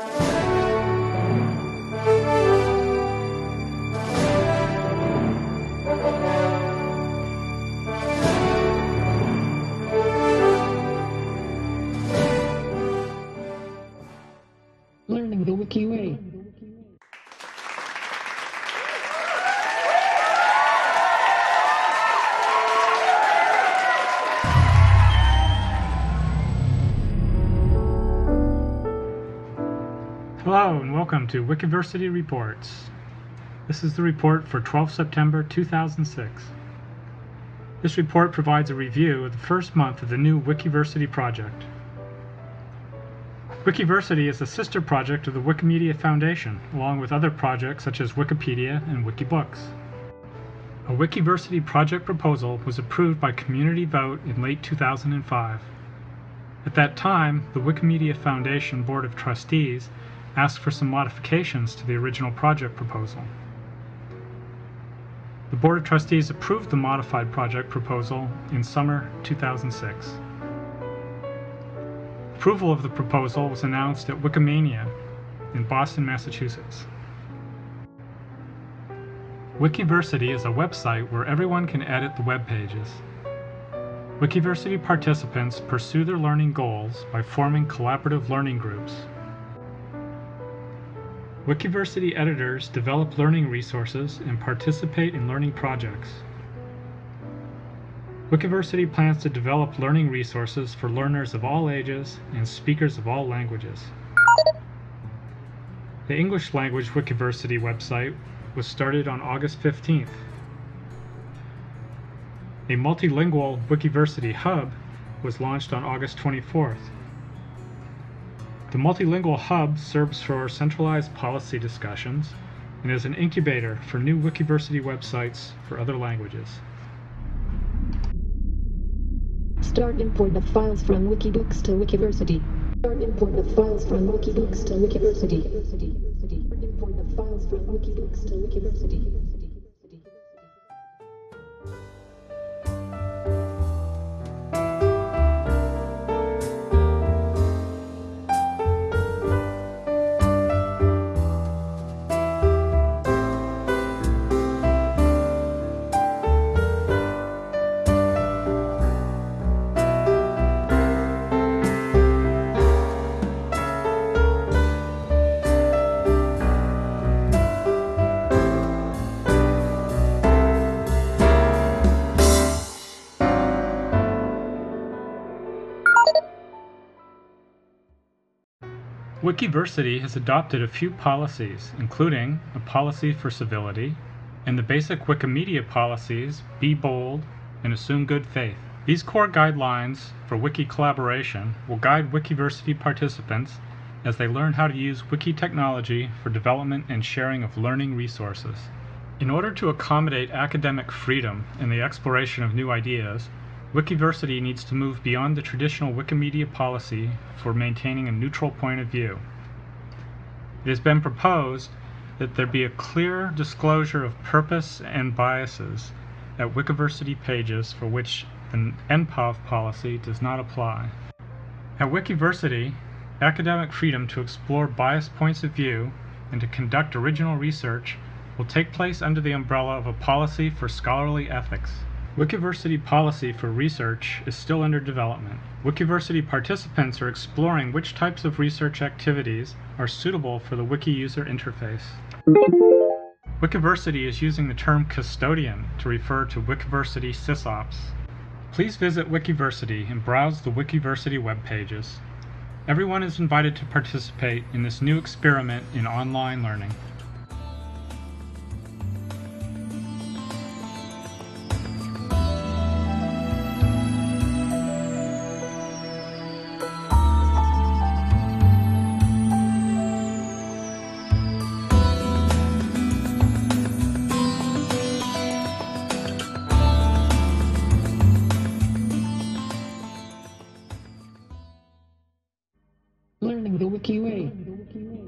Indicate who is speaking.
Speaker 1: Learning the Wiki Way.
Speaker 2: Hello and welcome to Wikiversity Reports. This is the report for 12 September 2006. This report provides a review of the first month of the new Wikiversity project. Wikiversity is a sister project of the Wikimedia Foundation, along with other projects such as Wikipedia and Wikibooks. A Wikiversity project proposal was approved by community vote in late 2005. At that time, the Wikimedia Foundation Board of Trustees asked for some modifications to the original project proposal. The Board of Trustees approved the modified project proposal in summer 2006. Approval of the proposal was announced at Wikimania in Boston, Massachusetts. Wikiversity is a website where everyone can edit the web pages. Wikiversity participants pursue their learning goals by forming collaborative learning groups. Wikiversity editors develop learning resources and participate in learning projects. Wikiversity plans to develop learning resources for learners of all ages and speakers of all languages. The English language Wikiversity website was started on August 15th. A multilingual Wikiversity hub was launched on August 24th. The Multilingual Hub serves for centralized policy discussions and is an incubator for new Wikiversity websites for other languages.
Speaker 1: Start import the files from Wikibooks to Wikiversity. Start import the files from Wikibooks to Wikiversity. Start import the files from Wikibooks to Wikiversity.
Speaker 2: Wikiversity has adopted a few policies, including a policy for civility and the basic Wikimedia policies Be Bold and Assume Good Faith. These core guidelines for wiki collaboration will guide Wikiversity participants as they learn how to use wiki technology for development and sharing of learning resources. In order to accommodate academic freedom and the exploration of new ideas, Wikiversity needs to move beyond the traditional Wikimedia policy for maintaining a neutral point of view. It has been proposed that there be a clear disclosure of purpose and biases at Wikiversity pages for which the NPOV policy does not apply. At Wikiversity, academic freedom to explore biased points of view and to conduct original research will take place under the umbrella of a policy for scholarly ethics. Wikiversity policy for research is still under development. Wikiversity participants are exploring which types of research activities are suitable for the wiki user interface. Wikiversity is using the term custodian to refer to Wikiversity sysops. Please visit Wikiversity and browse the Wikiversity web pages. Everyone is invited to participate in this new experiment in online learning.
Speaker 1: Learning the Wiki Way.